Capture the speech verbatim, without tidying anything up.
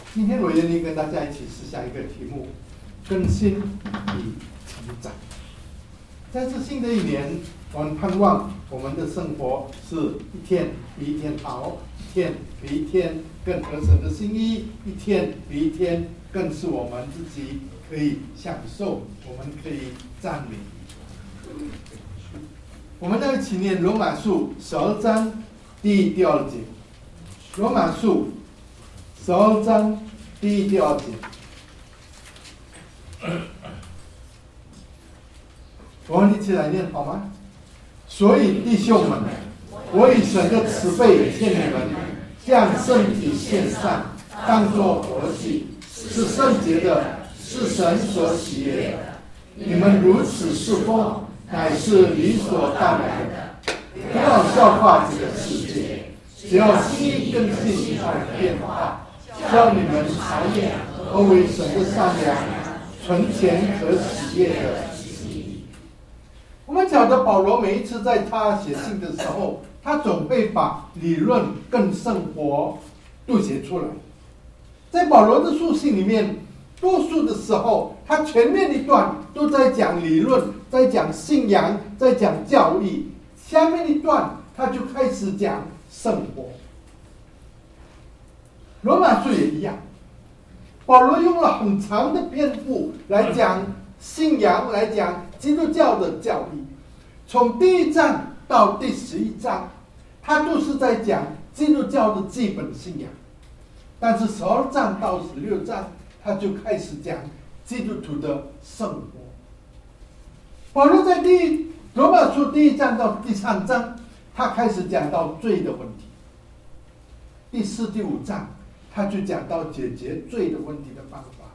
今天我愿意跟大家一起思想一个题目：更新与成长。在这新的一年，我们盼望我们的生活是一天比一天好，一天比一天更合神的心意，一天比一天更是我们自己可以享受，我们可以赞美。我们要一起念罗马书十二章第一、第二节。罗马书十二章第一、第二节。我们一起来念好吗？所以弟兄们，我以神的慈悲劝你们，将身体献上，当作活祭，是圣洁的，是神所喜悦的。你们如此侍奉，乃是理所当然的。不要效法这个世界，只要心意更新而变化，叫你们察验何为神的善良、纯全和喜悦的。我们晓得保罗每一次在他写信的时候，他总会把理论跟生活都写出来。在保罗的书信里面，多数的时候他前面一段都在讲理论，在讲信仰，在讲教义，下面一段他就开始讲生活。罗马书也一样，保罗用了很长的篇幅来讲信仰，来讲基督教的教义，从第一章到第十一章，他都是在讲基督教的基本信仰。但是十二章到十六章，他就开始讲基督徒的生活。保罗在第一罗马书第一章到第三章，他开始讲到罪的问题。第四、第五章，他就讲到解决罪的问题的方法。